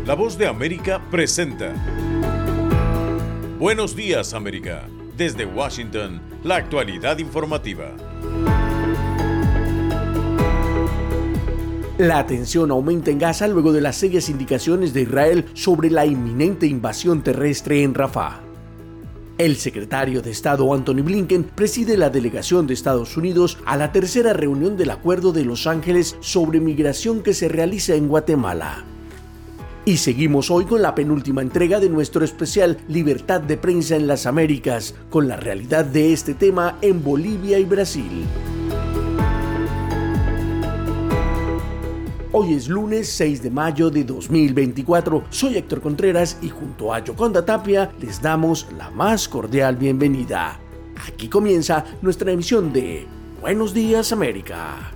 La Voz de América presenta Buenos Días, América. Desde Washington, la actualidad informativa. La tensión aumenta en Gaza luego de las serias indicaciones de Israel sobre la inminente invasión terrestre en Rafah. El secretario de Estado Antony Blinken preside la delegación de Estados Unidos a la tercera reunión del Acuerdo de Los Ángeles sobre migración que se realiza en Guatemala. Y seguimos hoy con la penúltima entrega de nuestro especial Libertad de Prensa en las Américas, con la realidad de este tema en Bolivia y Brasil. Hoy es lunes 6 de mayo de 2024. Soy Héctor Contreras y junto a Yoconda Tapia les damos la más cordial bienvenida. Aquí comienza nuestra emisión de Buenos Días, América.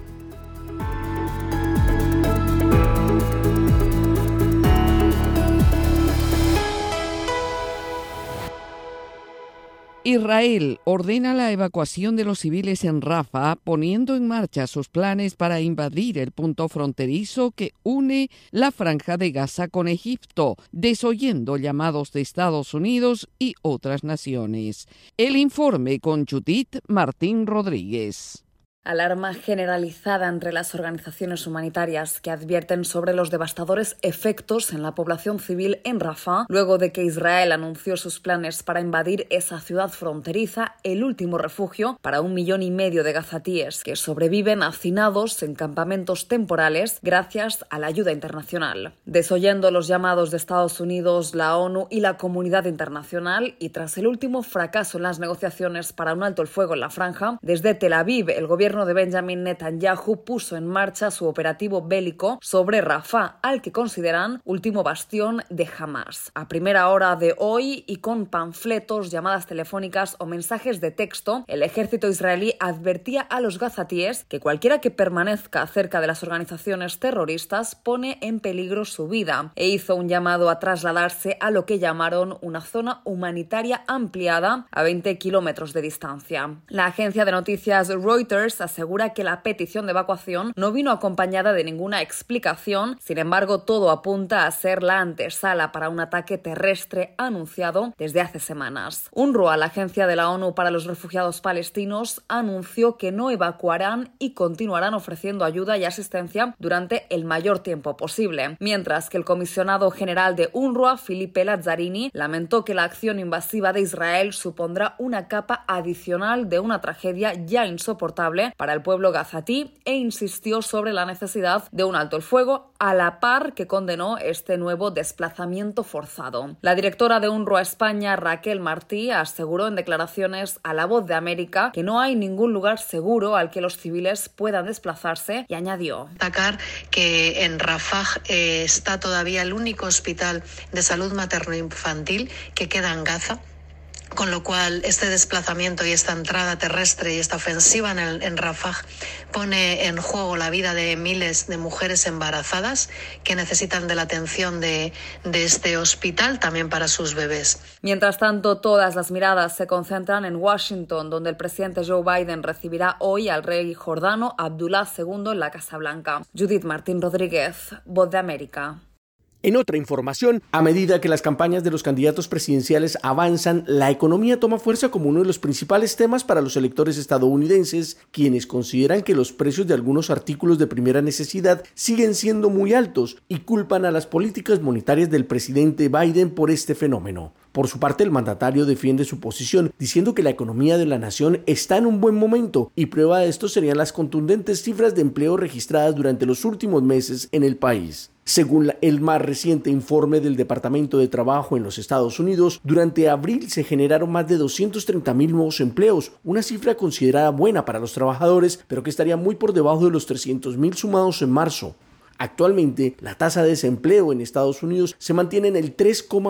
Israel ordena la evacuación de los civiles en Rafah, poniendo en marcha sus planes para invadir el punto fronterizo que une la Franja de Gaza con Egipto, desoyendo llamados de Estados Unidos y otras naciones. El informe con Judith Martín Rodríguez. Alarma generalizada entre las organizaciones humanitarias que advierten sobre los devastadores efectos en la población civil en Rafah, luego de que Israel anunció sus planes para invadir esa ciudad fronteriza, el último refugio para 1,5 millones de gazatíes que sobreviven hacinados en campamentos temporales gracias a la ayuda internacional. Desoyendo los llamados de Estados Unidos, la ONU y la comunidad internacional, y tras el último fracaso en las negociaciones para un alto el fuego en la franja, desde Tel Aviv el gobierno de Benjamin Netanyahu puso en marcha su operativo bélico sobre Rafah, al que consideran último bastión de Hamas. A primera hora de hoy y con panfletos, llamadas telefónicas o mensajes de texto, el ejército israelí advertía a los gazatíes que cualquiera que permanezca cerca de las organizaciones terroristas pone en peligro su vida, e hizo un llamado a trasladarse a lo que llamaron una zona humanitaria ampliada a 20 kilómetros de distancia. La agencia de noticias Reuters asegura que la petición de evacuación no vino acompañada de ninguna explicación. Sin embargo, todo apunta a ser la antesala para un ataque terrestre anunciado desde hace semanas. UNRWA, la agencia de la ONU para los refugiados palestinos, anunció que no evacuarán y continuarán ofreciendo ayuda y asistencia durante el mayor tiempo posible, mientras que el comisionado general de UNRWA, Philippe Lazzarini, lamentó que la acción invasiva de Israel supondrá una capa adicional de una tragedia ya insoportable para el pueblo gazatí, e insistió sobre la necesidad de un alto el fuego, a la par que condenó este nuevo desplazamiento forzado. La directora de UNRWA España, Raquel Martí, aseguró en declaraciones a La Voz de América que no hay ningún lugar seguro al que los civiles puedan desplazarse, y añadió: destacar que en Rafah está todavía el único hospital de salud materno-infantil que queda en Gaza, con lo cual este desplazamiento y esta entrada terrestre y esta ofensiva en Rafah pone en juego la vida de miles de mujeres embarazadas que necesitan de la atención de este hospital también para sus bebés. Mientras tanto, todas las miradas se concentran en Washington, donde el presidente Joe Biden recibirá hoy al rey jordano Abdullah II en la Casa Blanca. Judith Martín Rodríguez, Voz de América. En otra información, a medida que las campañas de los candidatos presidenciales avanzan, la economía toma fuerza como uno de los principales temas para los electores estadounidenses, quienes consideran que los precios de algunos artículos de primera necesidad siguen siendo muy altos y culpan a las políticas monetarias del presidente Biden por este fenómeno. Por su parte, el mandatario defiende su posición, diciendo que la economía de la nación está en un buen momento, y prueba de esto serían las contundentes cifras de empleo registradas durante los últimos meses en el país. Según el más reciente informe del Departamento de Trabajo en los Estados Unidos, durante abril se generaron más de 230,000 nuevos empleos, una cifra considerada buena para los trabajadores, pero que estaría muy por debajo de los 300,000 sumados en marzo. Actualmente, la tasa de desempleo en Estados Unidos se mantiene en el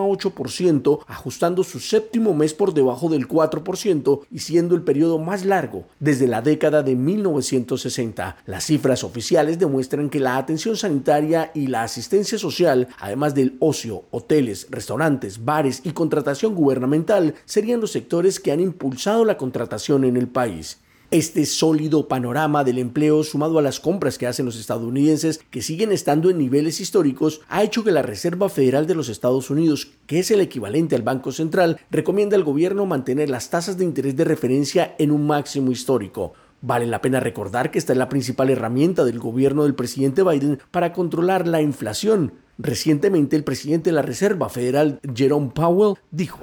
3,8%, ajustando su séptimo mes por debajo del 4% y siendo el periodo más largo desde la década de 1960. Las cifras oficiales demuestran que la atención sanitaria y la asistencia social, además del ocio, hoteles, restaurantes, bares y contratación gubernamental, serían los sectores que han impulsado la contratación en el país. Este sólido panorama del empleo, sumado a las compras que hacen los estadounidenses, que siguen estando en niveles históricos, ha hecho que la Reserva Federal de los Estados Unidos, que es el equivalente al Banco Central, recomienda al gobierno mantener las tasas de interés de referencia en un máximo histórico. Vale la pena recordar que esta es la principal herramienta del gobierno del presidente Biden para controlar la inflación. Recientemente, el presidente de la Reserva Federal, Jerome Powell, dijo: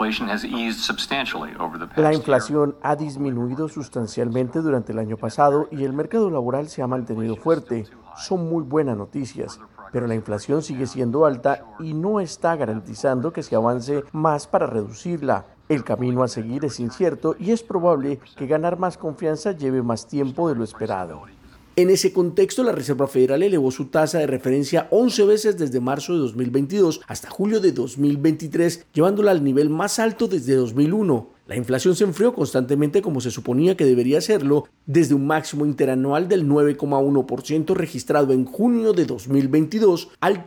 la inflación ha disminuido sustancialmente durante el año pasado y el mercado laboral se ha mantenido fuerte. Son muy buenas noticias, pero la inflación sigue siendo alta y no está garantizando que se avance más para reducirla. El camino a seguir es incierto y es probable que ganar más confianza lleve más tiempo de lo esperado. En ese contexto, la Reserva Federal elevó su tasa de referencia 11 veces desde marzo de 2022 hasta julio de 2023, llevándola al nivel más alto desde 2001. La inflación se enfrió constantemente como se suponía que debería hacerlo, desde un máximo interanual del 9,1% registrado en junio de 2022 al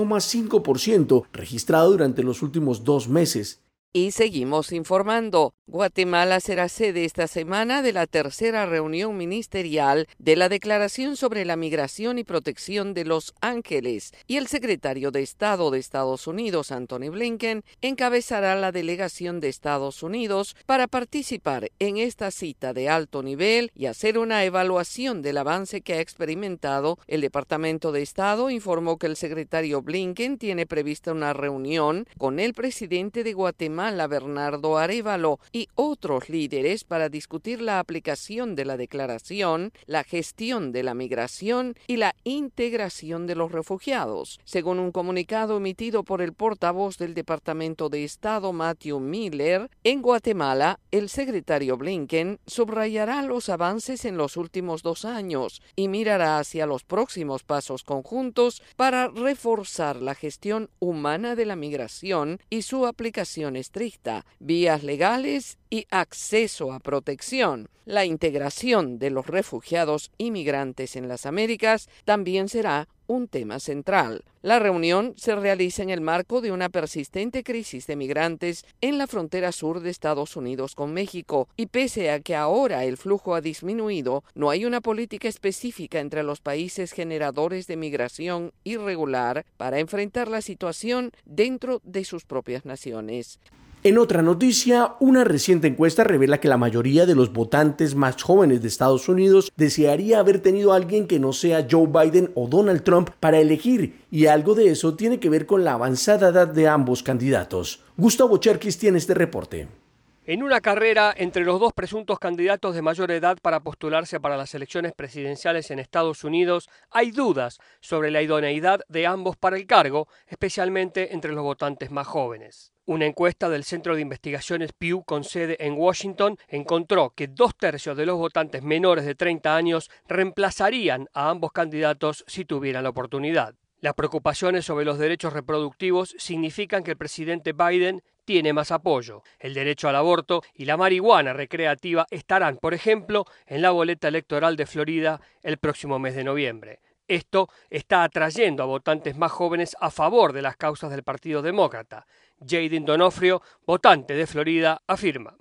3,5% registrado durante los últimos 2 meses. Y seguimos informando. Guatemala será sede esta semana de la tercera reunión ministerial de la Declaración sobre la Migración y Protección de Los Ángeles, y el secretario de Estado de Estados Unidos, Antony Blinken, encabezará la delegación de Estados Unidos para participar en esta cita de alto nivel y hacer una evaluación del avance que ha experimentado. El Departamento de Estado informó que el secretario Blinken tiene prevista una reunión con el presidente de Guatemala, Bernardo Arévalo, y otros líderes para discutir la aplicación de la declaración, la gestión de la migración y la integración de los refugiados. Según un comunicado emitido por el portavoz del Departamento de Estado, Matthew Miller, en Guatemala, el secretario Blinken subrayará los avances en los últimos 2 años y mirará hacia los próximos pasos conjuntos para reforzar la gestión humana de la migración y su aplicación estricta, vías legales y acceso a protección. La integración de los refugiados y migrantes en las Américas también será un tema central. La reunión se realiza en el marco de una persistente crisis de migrantes en la frontera sur de Estados Unidos con México, y pese a que ahora el flujo ha disminuido, no hay una política específica entre los países generadores de migración irregular para enfrentar la situación dentro de sus propias naciones. En otra noticia, una reciente encuesta revela que la mayoría de los votantes más jóvenes de Estados Unidos desearía haber tenido a alguien que no sea Joe Biden o Donald Trump para elegir, y algo de eso tiene que ver con la avanzada edad de ambos candidatos. Gustavo Cherkis tiene este reporte. En una carrera entre los dos presuntos candidatos de mayor edad para postularse para las elecciones presidenciales en Estados Unidos, hay dudas sobre la idoneidad de ambos para el cargo, especialmente entre los votantes más jóvenes. Una encuesta del Centro de Investigaciones Pew con sede en Washington encontró que 2/3 de los votantes menores de 30 años reemplazarían a ambos candidatos si tuvieran la oportunidad. Las preocupaciones sobre los derechos reproductivos significan que el presidente Biden tiene más apoyo. El derecho al aborto y la marihuana recreativa estarán, por ejemplo, en la boleta electoral de Florida el próximo mes de noviembre. Esto está atrayendo a votantes más jóvenes a favor de las causas del Partido Demócrata. Jaden Donofrio, votante de Florida, afirma: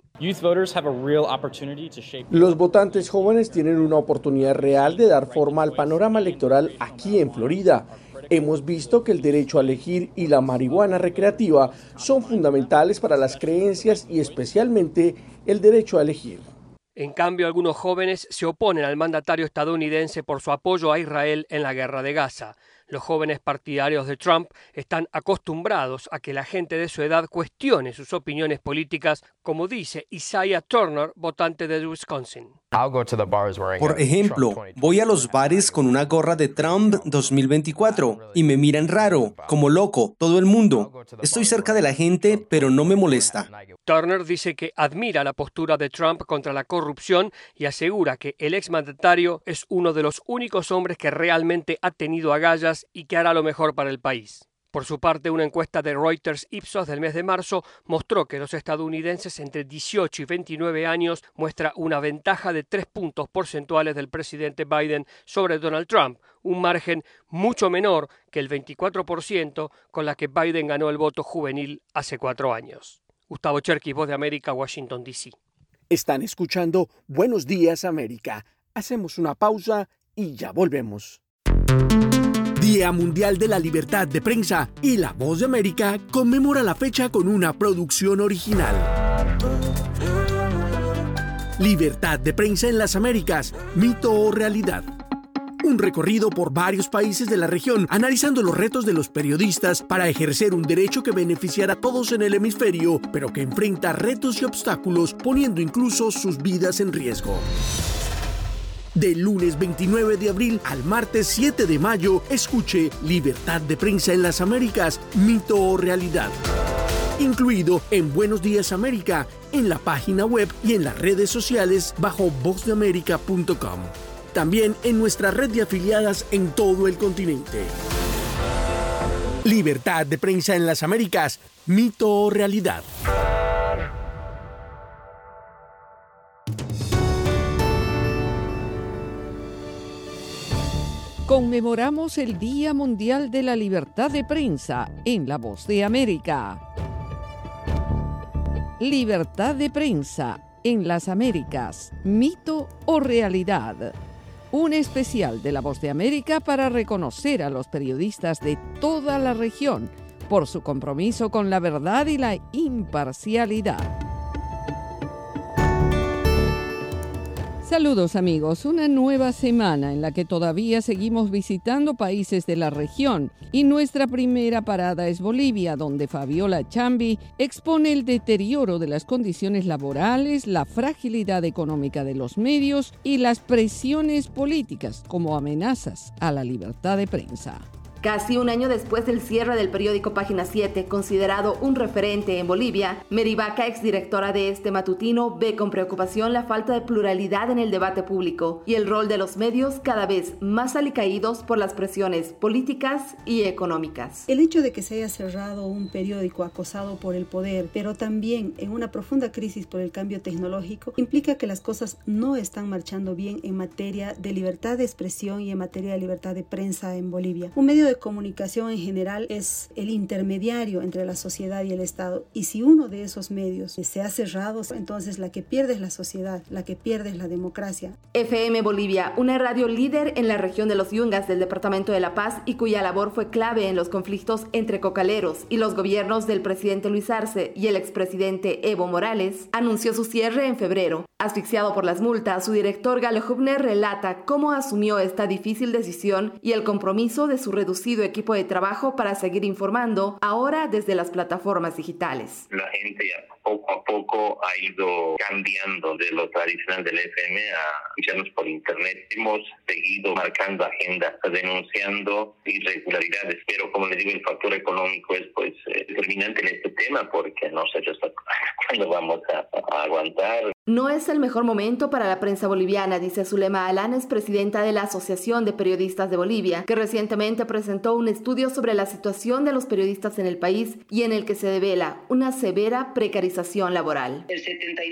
los votantes jóvenes tienen una oportunidad real de dar forma al panorama electoral aquí en Florida. Hemos visto que el derecho a elegir y la marihuana recreativa son fundamentales para las creencias y especialmente el derecho a elegir. En cambio, algunos jóvenes se oponen al mandatario estadounidense por su apoyo a Israel en la guerra de Gaza. Los jóvenes partidarios de Trump están acostumbrados a que la gente de su edad cuestione sus opiniones políticas, como dice Isaiah Turner, votante de Wisconsin. Por ejemplo, voy a los bares con una gorra de Trump 2024 y me miran raro, como loco, todo el mundo. Estoy cerca de la gente, pero no me molesta. Turner dice que admira la postura de Trump contra la corrupción y asegura que el exmandatario es uno de los únicos hombres que realmente ha tenido agallas y que hará lo mejor para el país. Por su parte, una encuesta de Reuters Ipsos del mes de marzo mostró que los estadounidenses entre 18 y 29 años muestra una ventaja de 3 puntos porcentuales del presidente Biden sobre Donald Trump, un margen mucho menor que el 24% con la que Biden ganó el voto juvenil hace 4 años. Gustavo Cherkis, Voz de América, Washington, D.C. Están escuchando Buenos Días América. Hacemos una pausa y ya volvemos. Día Mundial de la Libertad de Prensa y La Voz de América conmemora la fecha con una producción original. Libertad de prensa en las Américas, mito o realidad. Un recorrido por varios países de la región, analizando los retos de los periodistas para ejercer un derecho que beneficiará a todos en el hemisferio, pero que enfrenta retos y obstáculos, poniendo incluso sus vidas en riesgo. Del lunes 29 de abril al martes 7 de mayo, escuche Libertad de Prensa en las Américas, mito o realidad. Incluido en Buenos Días América, en la página web y en las redes sociales bajo vozdeamerica.com. También en nuestra red de afiliadas en todo el continente. Libertad de Prensa en las Américas, mito o realidad. Conmemoramos el Día Mundial de la Libertad de Prensa en La Voz de América. Libertad de Prensa en las Américas, mito o realidad. Un especial de La Voz de América para reconocer a los periodistas de toda la región por su compromiso con la verdad y la imparcialidad. Saludos amigos, una nueva semana en la que todavía seguimos visitando países de la región y nuestra primera parada es Bolivia, donde Fabiola Chambi expone el deterioro de las condiciones laborales, la fragilidad económica de los medios y las presiones políticas como amenazas a la libertad de prensa. Casi un año después del cierre del periódico Página 7, considerado un referente en Bolivia, Mary Vaca, exdirectora de este matutino, ve con preocupación la falta de pluralidad en el debate público y el rol de los medios cada vez más alicaídos por las presiones políticas y económicas. El hecho de que se haya cerrado un periódico acosado por el poder, pero también en una profunda crisis por el cambio tecnológico, implica que las cosas no están marchando bien en materia de libertad de expresión y en materia de libertad de prensa en Bolivia. Un medio de comunicación en general es el intermediario entre la sociedad y el Estado, y si uno de esos medios se ha cerrado, entonces la que pierde es la sociedad, la que pierde es la democracia. FM Bolivia, una radio líder en la región de los Yungas del departamento de La Paz y cuya labor fue clave en los conflictos entre cocaleros y los gobiernos del presidente Luis Arce y el expresidente Evo Morales, anunció su cierre en febrero. Asfixiado por las multas, su director Galo Hübner relata cómo asumió esta difícil decisión y el compromiso de su reducido equipo de trabajo para seguir informando, ahora desde las plataformas digitales. La gente ya poco a poco ha ido cambiando de lo tradicional del FM a escucharnos por internet. Hemos seguido marcando agenda, denunciando irregularidades, pero como les digo, el factor económico es determinante en este tema porque no sé hasta cuándo vamos a aguantar. No es el mejor momento para la prensa boliviana, dice Zulema Alanes, presidenta de la Asociación de Periodistas de Bolivia, que recientemente presentó un estudio sobre la situación de los periodistas en el país y en el que se devela una severa precarización laboral. El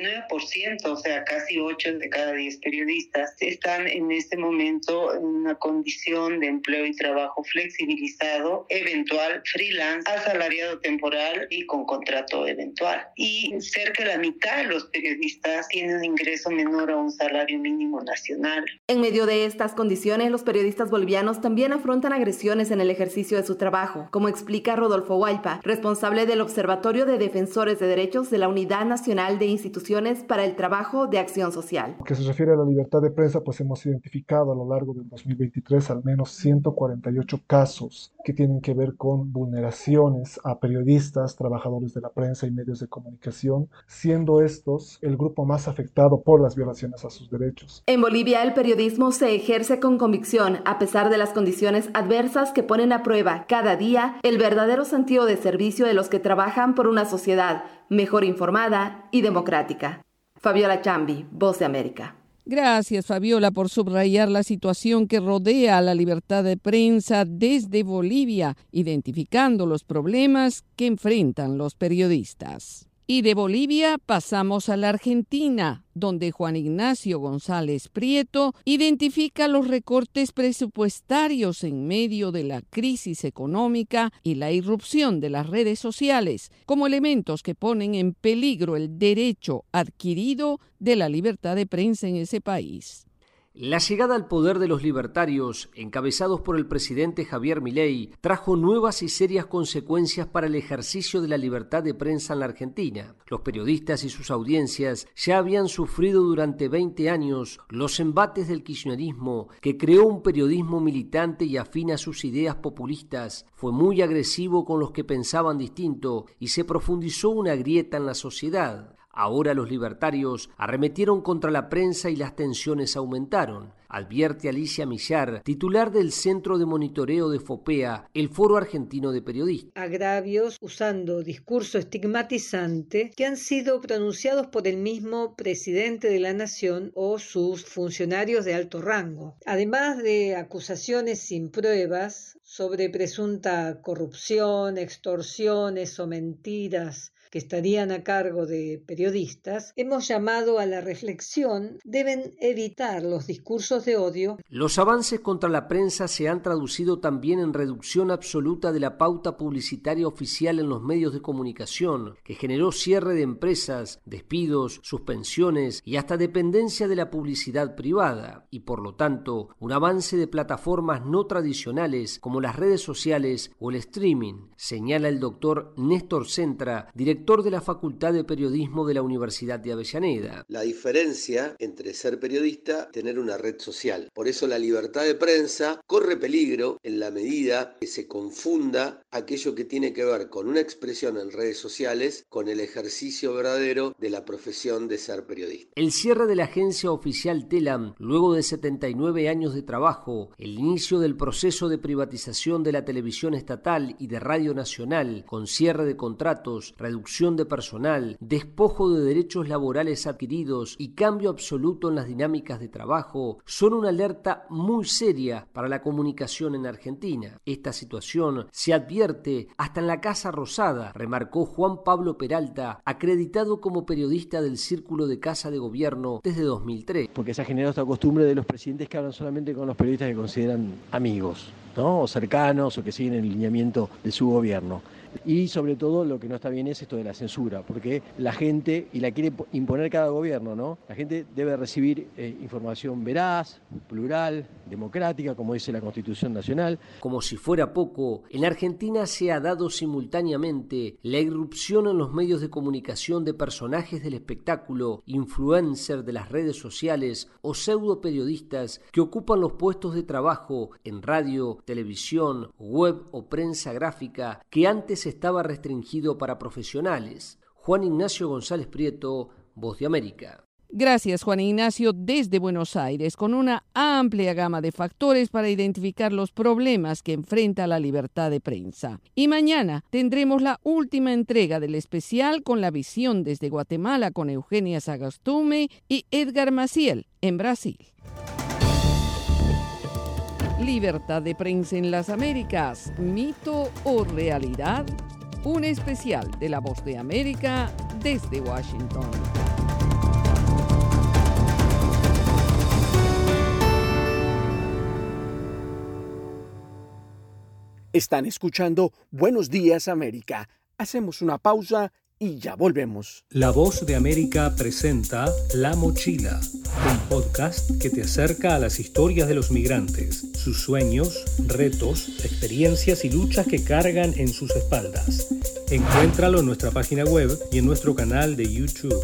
79%, o sea, casi 8 de cada 10 periodistas, están en este momento en una condición de empleo y trabajo flexibilizado, eventual, freelance, asalariado temporal y con contrato eventual. Y cerca de la mitad de los periodistas tiene un ingreso menor a un salario mínimo nacional. En medio de estas condiciones, los periodistas bolivianos también afrontan agresiones en el ejercicio de su trabajo, como explica Rodolfo Hualpa, responsable del Observatorio de Defensores de Derechos de la Unidad Nacional de Instituciones para el Trabajo de Acción Social. Lo que se refiere a la libertad de prensa, pues hemos identificado a lo largo del 2023 al menos 148 casos que tienen que ver con vulneraciones a periodistas, trabajadores de la prensa y medios de comunicación, siendo estos el grupo más afectado por las violaciones a sus derechos. En Bolivia, el periodismo se ejerce con convicción, a pesar de las condiciones adversas que ponen a prueba cada día el verdadero sentido de servicio de los que trabajan por una sociedad mejor informada y democrática. Fabiola Chambi, Voz de América. Gracias, Fabiola, por subrayar la situación que rodea a la libertad de prensa desde Bolivia, identificando los problemas que enfrentan los periodistas. Y de Bolivia pasamos a la Argentina, donde Juan Ignacio González Prieto identifica los recortes presupuestarios en medio de la crisis económica y la irrupción de las redes sociales como elementos que ponen en peligro el derecho adquirido de la libertad de prensa en ese país. La llegada al poder de los libertarios, encabezados por el presidente Javier Milei, trajo nuevas y serias consecuencias para el ejercicio de la libertad de prensa en la Argentina. Los periodistas y sus audiencias ya habían sufrido durante 20 años los embates del kirchnerismo, que creó un periodismo militante y afín a sus ideas populistas. Fue muy agresivo con los que pensaban distinto y se profundizó una grieta en la sociedad. Ahora los libertarios arremetieron contra la prensa y las tensiones aumentaron, advierte Alicia Millar, titular del Centro de Monitoreo de FOPEA, el Foro Argentino de Periodistas. Agravios usando discurso estigmatizante que han sido pronunciados por el mismo presidente de la Nación o sus funcionarios de alto rango, además de acusaciones sin pruebas sobre presunta corrupción, extorsiones o mentiras que estarían a cargo de periodistas. Hemos llamado a la reflexión. Deben evitar los discursos de odio. Los avances contra la prensa se han traducido también en reducción absoluta de la pauta publicitaria oficial en los medios de comunicación, que generó cierre de empresas, despidos, suspensiones y hasta dependencia de la publicidad privada, y por lo tanto un avance de plataformas no tradicionales como las redes sociales o el streaming, señala el doctor Néstor Centra, director de la Facultad de Periodismo de la Universidad de Avellaneda. La diferencia entre ser periodista y tener una red social. Por eso la libertad de prensa corre peligro en la medida que se confunda aquello que tiene que ver con una expresión en redes sociales con el ejercicio verdadero de la profesión de ser periodista. El cierre de la agencia oficial Telam, luego de 79 años de trabajo, el inicio del proceso de privatización de la televisión estatal y de Radio Nacional, con cierre de contratos, reducción de personal, despojo de derechos laborales adquiridos y cambio absoluto en las dinámicas de trabajo, son una alerta muy seria para la comunicación en Argentina. Esta situación se advierte hasta en la Casa Rosada, remarcó Juan Pablo Peralta, acreditado como periodista del Círculo de Casa de Gobierno desde 2003. Porque se ha generado esta costumbre de los presidentes que hablan solamente con los periodistas que consideran amigos, ¿no? O cercanos o que siguen el lineamiento de su gobierno. Y sobre todo lo que no está bien es esto de la censura, porque la gente, y la quiere imponer cada gobierno, ¿no? La gente debe recibir información veraz, plural, democrática, como dice la Constitución Nacional. Como si fuera poco, en Argentina se ha dado simultáneamente la irrupción en los medios de comunicación de personajes del espectáculo, influencers de las redes sociales o pseudo periodistas que ocupan los puestos de trabajo en radio, televisión, web o prensa gráfica que antes estaba restringido para profesionales. Juan Ignacio González Prieto, Voz de América. Gracias, Juan Ignacio, desde Buenos Aires, con una amplia gama de factores para identificar los problemas que enfrenta la libertad de prensa. Y mañana tendremos la última entrega del especial con la visión desde Guatemala con Eugenia Sagastume y Edgar Maciel en Brasil. Libertad de prensa en las Américas, ¿mito o realidad? Un especial de La Voz de América desde Washington. Están escuchando Buenos Días América. Hacemos una pausa y ya volvemos. La Voz de América presenta La Mochila, un podcast que te acerca a las historias de los migrantes, sus sueños, retos, experiencias y luchas que cargan en sus espaldas. Encuéntralo en nuestra página web y en nuestro canal de YouTube.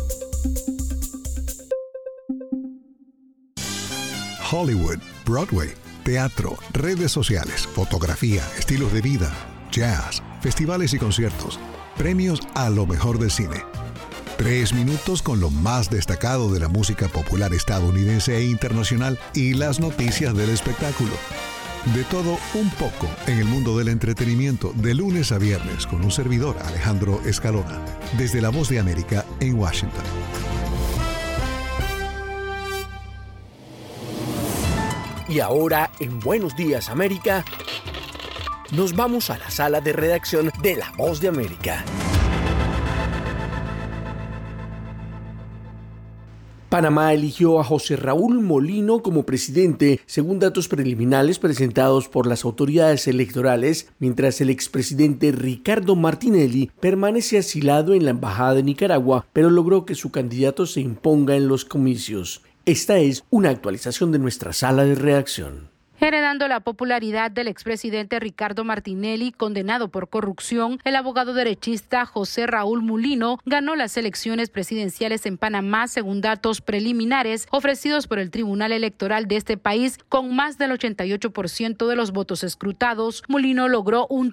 Hollywood, Broadway, teatro, redes sociales, fotografía, estilos de vida, jazz, festivales y conciertos. Premios a lo mejor del cine. 3 minutos con lo más destacado de la música popular estadounidense e internacional y las noticias del espectáculo. De todo un poco en el mundo del entretenimiento de lunes a viernes con un servidor, Alejandro Escalona, desde La Voz de América en Washington. Y ahora en Buenos Días América, nos vamos a la sala de redacción de La Voz de América. Panamá eligió a José Raúl Molino como presidente, según datos preliminares presentados por las autoridades electorales, mientras el expresidente Ricardo Martinelli permanece asilado en la Embajada de Nicaragua, pero logró que su candidato se imponga en los comicios. Esta es una actualización de nuestra sala de redacción. Heredando la popularidad del expresidente Ricardo Martinelli, condenado por corrupción, el abogado derechista José Raúl Molino ganó las elecciones presidenciales en Panamá según datos preliminares ofrecidos por el Tribunal Electoral de este país. Con más del 88% de los votos escrutados, Molino logró un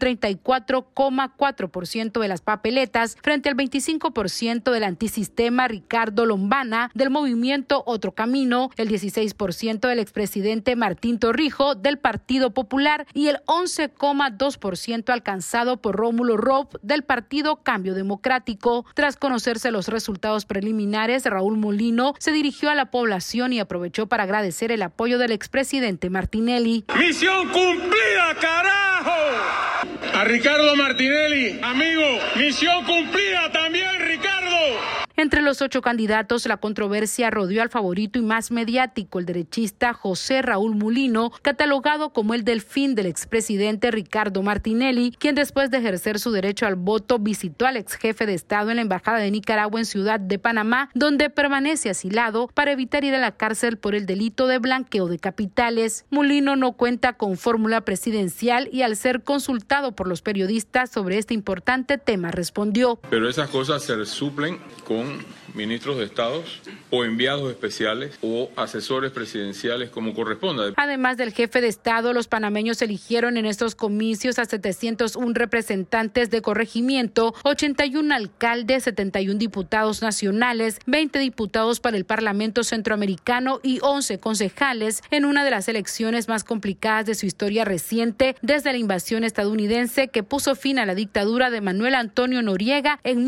34,4% de las papeletas frente al 25% del antisistema Ricardo Lombana del movimiento Otro Camino, el 16% del expresidente Martín Torrijos del Partido Popular y el 11,2% alcanzado por Rómulo Roth del Partido Cambio Democrático. Tras conocerse los resultados preliminares, Raúl Molino se dirigió a la población y aprovechó para agradecer el apoyo del expresidente Martinelli. ¡Misión cumplida, carajo! A Ricardo Martinelli, amigo, misión cumplida también, Ricardo. Entre los 8 candidatos, la controversia rodeó al favorito y más mediático, el derechista José Raúl Molino, catalogado como el delfín del expresidente Ricardo Martinelli, quien después de ejercer su derecho al voto visitó al ex jefe de Estado en la Embajada de Nicaragua en Ciudad de Panamá, donde permanece asilado para evitar ir a la cárcel por el delito de blanqueo de capitales. Molino no cuenta con fórmula presidencial y al ser consultado por los periodistas sobre este importante tema respondió: pero esas cosas se suplen con ministros de Estados o enviados especiales o asesores presidenciales como corresponda. Además del jefe de Estado, los panameños eligieron en estos comicios a 701 representantes de corregimiento, 81 alcaldes, 71 diputados nacionales, 20 diputados para el Parlamento Centroamericano y 11 concejales en una de las elecciones más complicadas de su historia reciente desde la invasión estadounidense que puso fin a la dictadura de Manuel Antonio Noriega en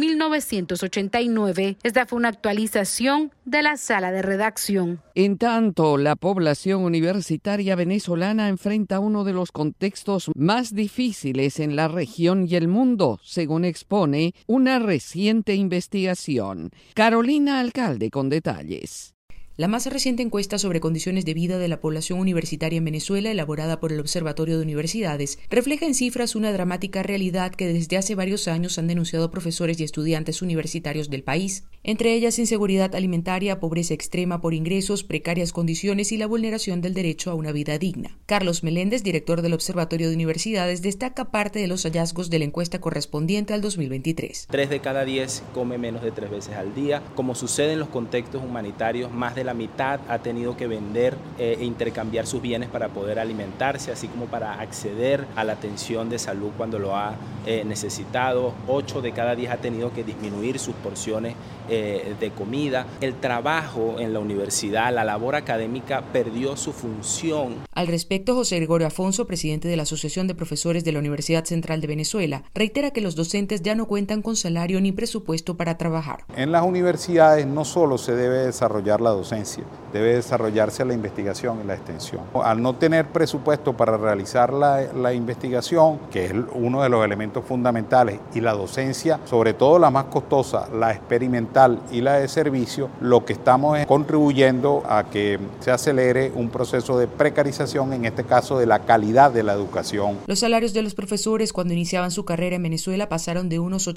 1989. Esta fue una actualización de la sala de redacción. En tanto, la población universitaria venezolana enfrenta uno de los contextos más difíciles en la región y el mundo, según expone una reciente investigación. Carolina Alcalde con detalles. La más reciente encuesta sobre condiciones de vida de la población universitaria en Venezuela, elaborada por el Observatorio de Universidades, refleja en cifras una dramática realidad que desde hace varios años han denunciado profesores y estudiantes universitarios del país. Entre ellas, inseguridad alimentaria, pobreza extrema por ingresos, precarias condiciones y la vulneración del derecho a una vida digna. Carlos Meléndez, director del Observatorio de Universidades, destaca parte de los hallazgos de la encuesta correspondiente al 2023. 3 de cada 10 come menos de 3 veces al día. Como sucede en los contextos humanitarios, más de la mitad ha tenido que vender e intercambiar sus bienes para poder alimentarse, así como para acceder a la atención de salud cuando lo ha necesitado. 8 de cada 10 ha tenido que disminuir sus porciones de comida. El trabajo en la universidad, la labor académica perdió su función. Al respecto, José Gregorio Afonso, presidente de la Asociación de Profesores de la Universidad Central de Venezuela, reitera que los docentes ya no cuentan con salario ni presupuesto para trabajar. En las universidades no solo se debe desarrollar la docencia, debe desarrollarse la investigación y la extensión. Al no tener presupuesto para realizar la investigación, que es uno de los elementos fundamentales, y la docencia, sobre todo la más costosa, la experimental y la de servicio, lo que estamos es contribuyendo a que se acelere un proceso de precarización, en este caso de la calidad de la educación. Los salarios de los profesores cuando iniciaban su carrera en Venezuela pasaron de unos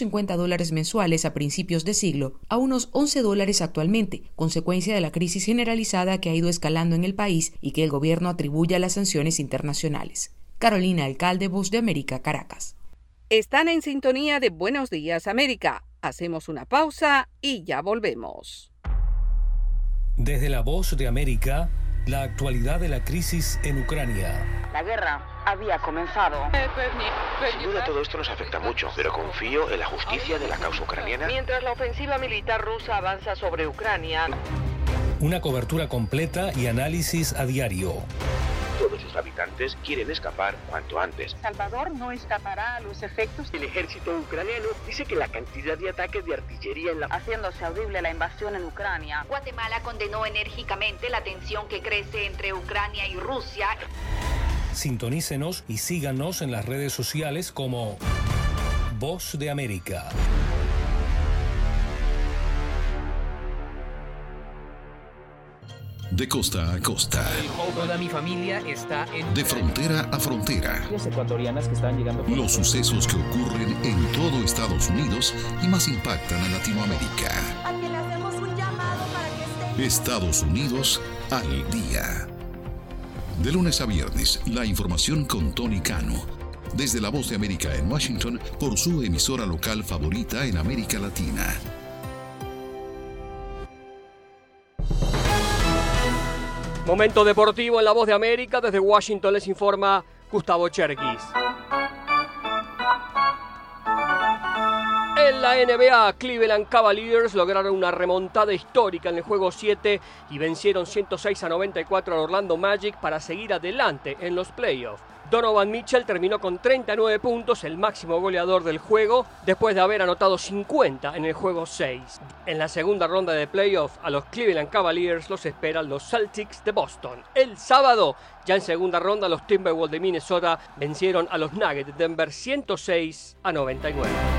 $850 mensuales a principios de siglo a unos $11 actualmente, consecuencia de la crisis generalizada que ha ido escalando en el país y que el gobierno atribuye a las sanciones internacionales. Carolina Alcalde, Voz de América, Caracas. Están en sintonía de Buenos Días, América. Hacemos una pausa y ya volvemos. Desde la Voz de América, la actualidad de la crisis en Ucrania. La guerra había comenzado. Sin duda todo esto nos afecta mucho, pero confío en la justicia de la causa ucraniana. Mientras la ofensiva militar rusa avanza sobre Ucrania. Una cobertura completa y análisis a diario. Todos sus habitantes quieren escapar cuanto antes. Salvador no escapará a los efectos. El ejército ucraniano dice que la cantidad de ataques de artillería haciéndose audible la invasión en Ucrania. Guatemala condenó enérgicamente la tensión que crece entre Ucrania y Rusia. Sintonícenos y síganos en las redes sociales como Voz de América. De costa a costa. Toda mi familia está en... De frontera a frontera. Las ecuatorianas que están llegando... Los sucesos que ocurren en todo Estados Unidos y más impactan a Latinoamérica. Aquí le hacemos un llamado para que esté... Estados Unidos al día. De lunes a viernes, la información con Tony Cano. Desde La Voz de América en Washington, por su emisora local favorita en América Latina. Momento deportivo en La Voz de América. Desde Washington les informa Gustavo Cherkis. En la NBA, Cleveland Cavaliers lograron una remontada histórica en el juego 7 y vencieron 106-94 al Orlando Magic para seguir adelante en los playoffs. Donovan Mitchell terminó con 39 puntos, el máximo goleador del juego, después de haber anotado 50 en el juego 6. En la segunda ronda de playoff, a los Cleveland Cavaliers los esperan los Celtics de Boston. El sábado, ya en segunda ronda, los Timberwolves de Minnesota vencieron a los Nuggets de Denver 106-99.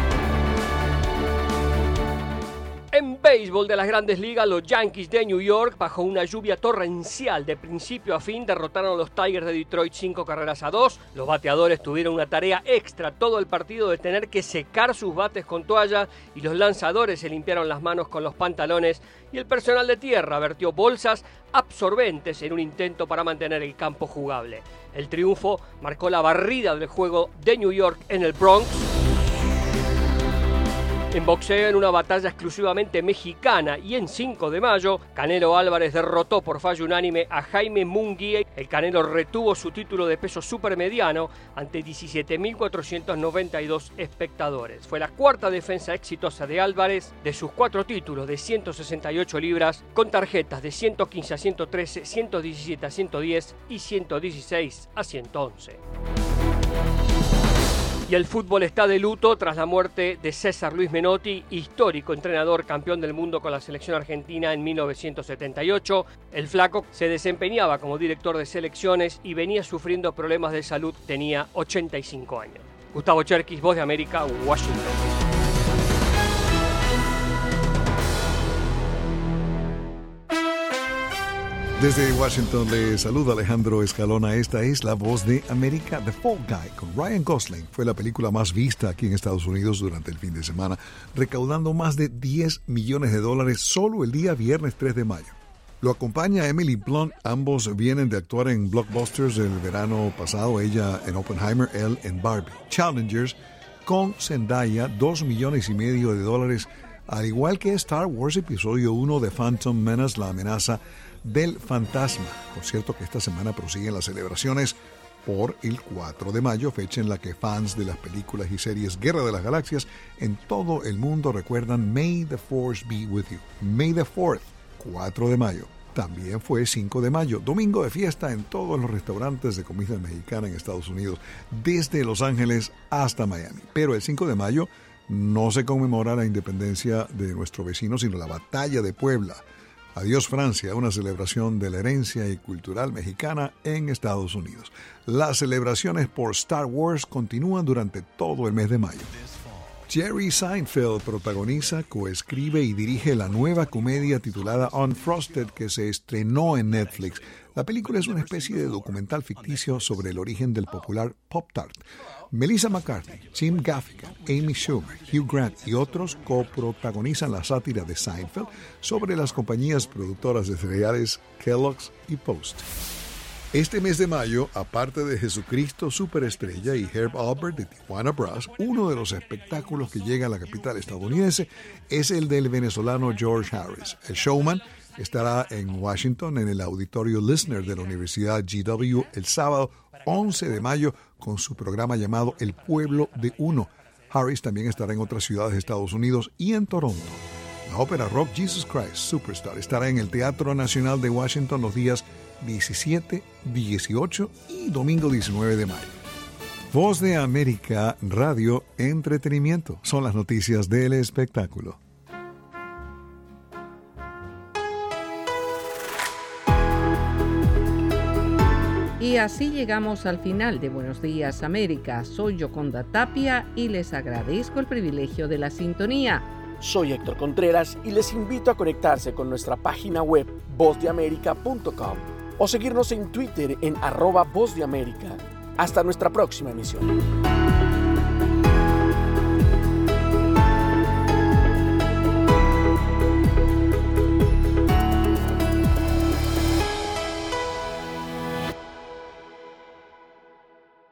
En béisbol de las Grandes Ligas, los Yankees de New York, bajo una lluvia torrencial de principio a fin, derrotaron a los Tigers de Detroit 5-2. Los bateadores tuvieron una tarea extra todo el partido de tener que secar sus bates con toalla y los lanzadores se limpiaron las manos con los pantalones y el personal de tierra vertió bolsas absorbentes en un intento para mantener el campo jugable. El triunfo marcó la barrida del juego de New York en el Bronx. En boxeo, en una batalla exclusivamente mexicana y en 5 de mayo, Canelo Álvarez derrotó por fallo unánime a Jaime Munguía. El Canelo retuvo su título de peso supermediano ante 17.492 espectadores. Fue la cuarta defensa exitosa de Álvarez de sus 4 títulos de 168 libras con tarjetas de 115 a 113, 117 a 110 y 116 a 111. Y el fútbol está de luto tras la muerte de César Luis Menotti, histórico entrenador campeón del mundo con la selección argentina en 1978. El flaco se desempeñaba como director de selecciones y venía sufriendo problemas de salud, tenía 85 años. Gustavo Cherkis, Voz de América, Washington. Desde Washington le saluda Alejandro Escalona. Esta es La Voz de América. The Fall Guy con Ryan Gosling fue la película más vista aquí en Estados Unidos durante el fin de semana, recaudando más de $10 millones solo el día viernes 3 de mayo. Lo acompaña Emily Blunt. Ambos vienen de actuar en blockbusters del verano pasado, ella en Oppenheimer, él en Barbie. Challengers con Zendaya, $2,5 millones, al igual que Star Wars Episodio 1 de Phantom Menace, la amenaza del fantasma. Por cierto que esta semana prosiguen las celebraciones por el 4 de mayo, fecha en la que fans de las películas y series Guerra de las Galaxias en todo el mundo recuerdan May the Force be with you. May the 4th, 4 de mayo. También fue 5 de mayo, domingo de fiesta en todos los restaurantes de comida mexicana en Estados Unidos, desde Los Ángeles hasta Miami. Pero el 5 de mayo no se conmemora la independencia de nuestro vecino, sino la Batalla de Puebla. Adiós Francia, una celebración de la herencia y cultural mexicana en Estados Unidos. Las celebraciones por Star Wars continúan durante todo el mes de mayo. Jerry Seinfeld protagoniza, coescribe y dirige la nueva comedia titulada Unfrosted que se estrenó en Netflix. La película es una especie de documental ficticio sobre el origen del popular Pop-Tart. Melissa McCarthy, Jim Gaffigan, Amy Schumer, Hugh Grant y otros coprotagonizan la sátira de Seinfeld sobre las compañías productoras de cereales Kellogg's y Post. Este mes de mayo, aparte de Jesucristo Superestrella y Herb Alpert de Tijuana Brass, uno de los espectáculos que llega a la capital estadounidense es el del venezolano George Harris. El showman estará en Washington en el auditorio Lisner de la Universidad GW el sábado 11 de mayo con su programa llamado El Pueblo de Uno. Harris también estará en otras ciudades de Estados Unidos y en Toronto. La ópera rock Jesus Christ Superstar estará en el Teatro Nacional de Washington los días 17, 18 y domingo 19 de mayo. Voz de América, Radio, Entretenimiento. Son las noticias del espectáculo. Y así llegamos al final de Buenos Días América. Soy Yoconda Tapia y les agradezco el privilegio de la sintonía. Soy Héctor Contreras y les invito a conectarse con nuestra página web vozdeamerica.com o seguirnos en Twitter en @vozdeamerica. Hasta nuestra próxima emisión.